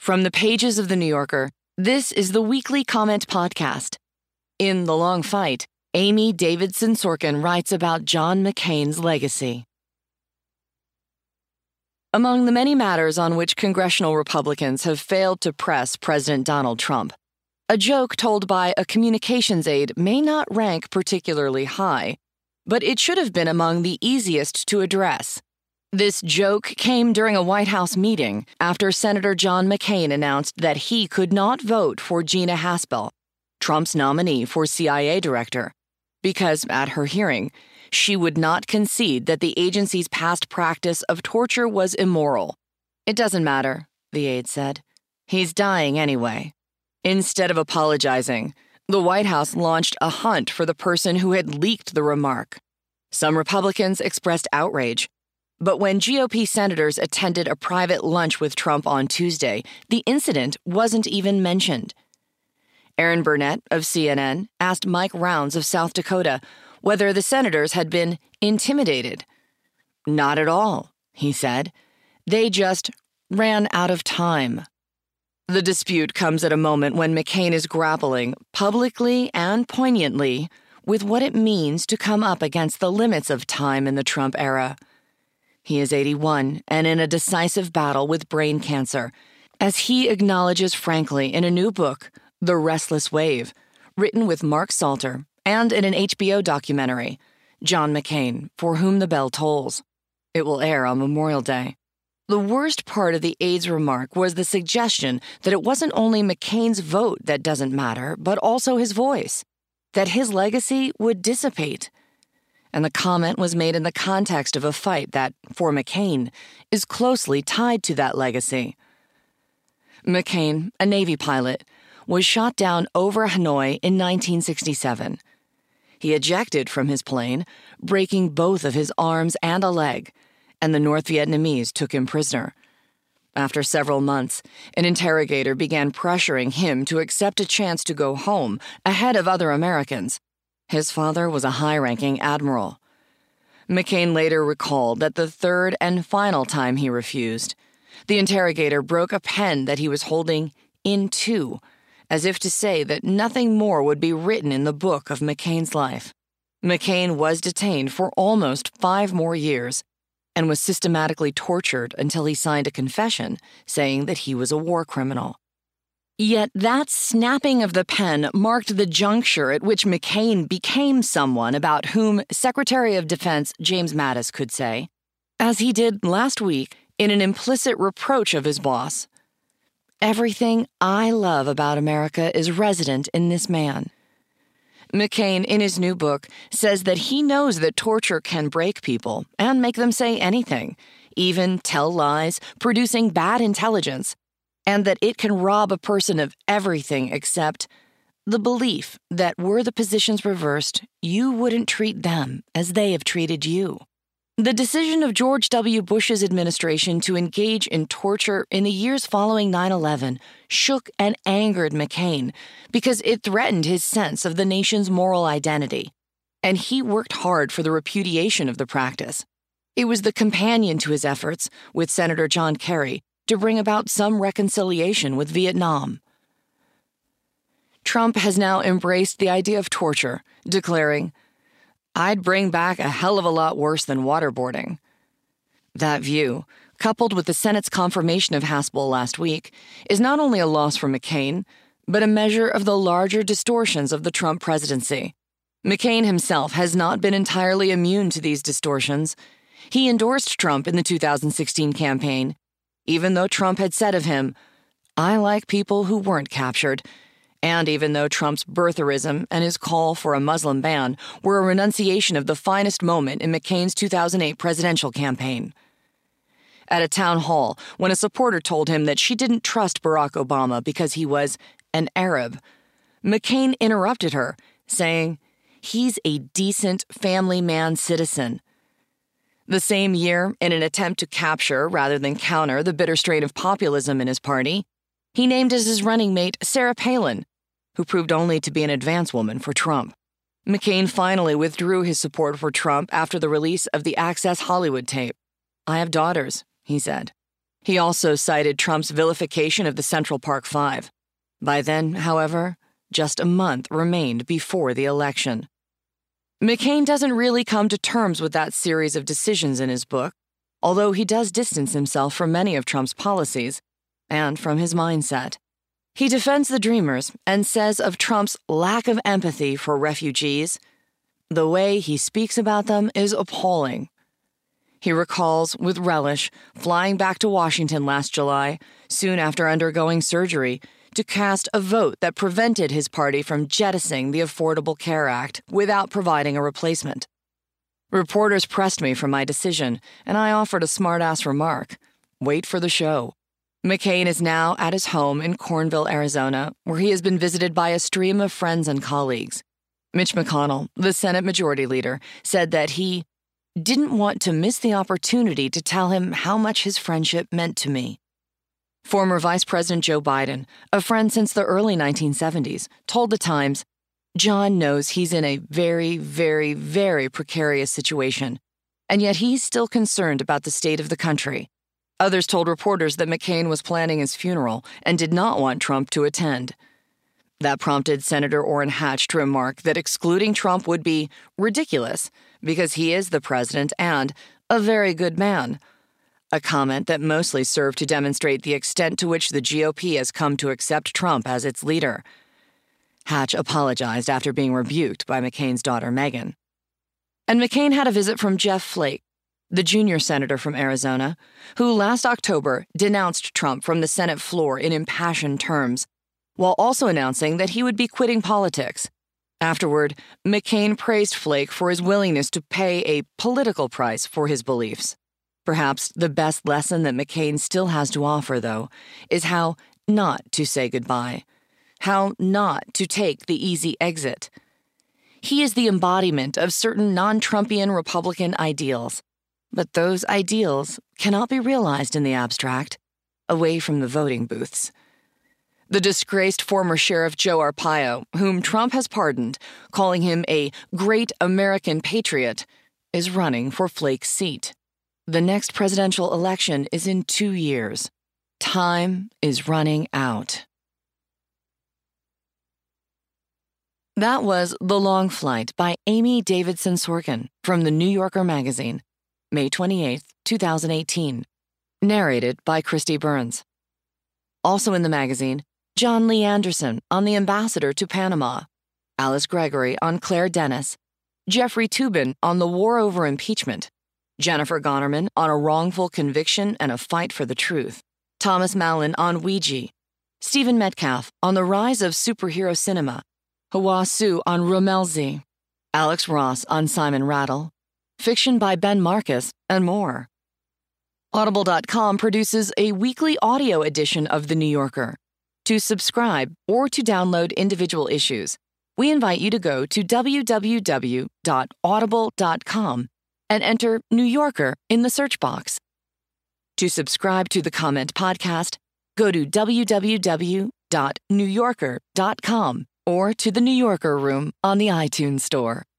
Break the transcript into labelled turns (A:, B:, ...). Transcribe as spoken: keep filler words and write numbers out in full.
A: From the pages of The New Yorker, this is the Weekly Comment Podcast. In The Long Fight, Amy Davidson Sorkin writes about John McCain's legacy. Among the many matters on which congressional Republicans have failed to press President Donald Trump, a joke told by a communications aide may not rank particularly high, but it should have been among the easiest to address. This joke came during a White House meeting after Senator John McCain announced that he could not vote for Gina Haspel, Trump's nominee for C I A director, because at her hearing, she would not concede that the agency's past practice of torture was immoral. It doesn't matter, the aide said. He's dying anyway. Instead of apologizing, the White House launched a hunt for the person who had leaked the remark. Some Republicans expressed outrage. But when G O P senators attended a private lunch with Trump on Tuesday, the incident wasn't even mentioned. Aaron Burnett of C N N asked Mike Rounds of South Dakota whether the senators had been intimidated. Not at all, he said. They just ran out of time. The dispute comes at a moment when McCain is grappling, publicly and poignantly, with what it means to come up against the limits of time in the Trump era. He is eighty-one and in a decisive battle with brain cancer, as he acknowledges frankly in a new book, The Restless Wave, written with Mark Salter, and in an H B O documentary, John McCain, For Whom the Bell Tolls. It will air on Memorial Day. The worst part of the aide's remark was the suggestion that it wasn't only McCain's vote that doesn't matter, but also his voice, that his legacy would dissipate. And the comment was made in the context of a fight that, for McCain, is closely tied to that legacy. McCain, a Navy pilot, was shot down over Hanoi in nineteen sixty-seven. He ejected from his plane, breaking both of his arms and a leg, and the North Vietnamese took him prisoner. After several months, an interrogator began pressuring him to accept a chance to go home ahead of other Americans. His father was a high-ranking admiral. McCain later recalled that the third and final time he refused, the interrogator broke a pen that he was holding in two, as if to say that nothing more would be written in the book of McCain's life. McCain was detained for almost five more years and was systematically tortured until he signed a confession saying that he was a war criminal. Yet that snapping of the pen marked the juncture at which McCain became someone about whom Secretary of Defense James Mattis could say, as he did last week in an implicit reproach of his boss, "Everything I love about America is resident in this man." McCain, in his new book, says that he knows that torture can break people and make them say anything, even tell lies, producing bad intelligence, and that it can rob a person of everything except the belief that were the positions reversed, you wouldn't treat them as they have treated you. The decision of George W. Bush's administration to engage in torture in the years following nine eleven shook and angered McCain because it threatened his sense of the nation's moral identity, and he worked hard for the repudiation of the practice. It was the companion to his efforts, with Senator John Kerry, to bring about some reconciliation with Vietnam. Trump has now embraced the idea of torture, declaring, "I'd bring back a hell of a lot worse than waterboarding." That view, coupled with the Senate's confirmation of Haspel last week, is not only a loss for McCain, but a measure of the larger distortions of the Trump presidency. McCain himself has not been entirely immune to these distortions. He endorsed Trump in the two thousand sixteen campaign, even though Trump had said of him, "I like people who weren't captured," and even though Trump's birtherism and his call for a Muslim ban were a renunciation of the finest moment in McCain's two thousand eight presidential campaign. At a town hall, when a supporter told him that she didn't trust Barack Obama because he was an Arab, McCain interrupted her, saying, "He's a decent family man citizen." The same year, in an attempt to capture rather than counter the bitter strain of populism in his party, he named as his running mate Sarah Palin, who proved only to be an advance woman for Trump. McCain finally withdrew his support for Trump after the release of the Access Hollywood tape. "I have daughters," he said. He also cited Trump's vilification of the Central Park Five. By then, however, just a month remained before the election. McCain doesn't really come to terms with that series of decisions in his book, although he does distance himself from many of Trump's policies and from his mindset. He defends the Dreamers and says of Trump's lack of empathy for refugees, "The way he speaks about them is appalling." He recalls with relish flying back to Washington last July, soon after undergoing surgery, to cast a vote that prevented his party from jettisoning the Affordable Care Act without providing a replacement. Reporters pressed me for my decision, and I offered a smart-ass remark. Wait for the show. McCain is now at his home in Cornville, Arizona, where he has been visited by a stream of friends and colleagues. Mitch McConnell, the Senate Majority Leader, said that he didn't want to miss the opportunity to tell him how much his friendship meant to me. Former Vice President Joe Biden, a friend since the early nineteen seventies, told The Times, "John knows he's in a very, very, very precarious situation, and yet he's still concerned about the state of the country." Others told reporters that McCain was planning his funeral and did not want Trump to attend. That prompted Senator Orrin Hatch to remark that excluding Trump would be ridiculous because he is the president and a very good man, a comment that mostly served to demonstrate the extent to which the G O P has come to accept Trump as its leader. Hatch apologized after being rebuked by McCain's daughter, Meghan. And McCain had a visit from Jeff Flake, the junior senator from Arizona, who last October denounced Trump from the Senate floor in impassioned terms, while also announcing that he would be quitting politics. Afterward, McCain praised Flake for his willingness to pay a political price for his beliefs. Perhaps the best lesson that McCain still has to offer, though, is how not to say goodbye, how not to take the easy exit. He is the embodiment of certain non-Trumpian Republican ideals, but those ideals cannot be realized in the abstract, away from the voting booths. The disgraced former Sheriff Joe Arpaio, whom Trump has pardoned, calling him a great American patriot, is running for Flake's seat. The next presidential election is in two years. Time is running out. That was The Long Flight by Amy Davidson Sorkin from The New Yorker magazine, May twenty-eighth, two thousand eighteen. Narrated by Christy Burns. Also in the magazine, John Lee Anderson on The Ambassador to Panama, Alice Gregory on Claire Dennis, Jeffrey Toobin on the War Over Impeachment, Jennifer Gonnerman on A Wrongful Conviction and a Fight for the Truth, Thomas Mallon on Ouija, Stephen Metcalf on The Rise of Superhero Cinema, Hawa Su on Romelzi, Alex Ross on Simon Rattle, fiction by Ben Marcus, and more. Audible dot com produces a weekly audio edition of The New Yorker. To subscribe or to download individual issues, we invite you to go to w w w dot audible dot com and enter New Yorker in the search box. To subscribe to the Comment Podcast, go to w w w dot new yorker dot com or to the New Yorker Room on the iTunes Store.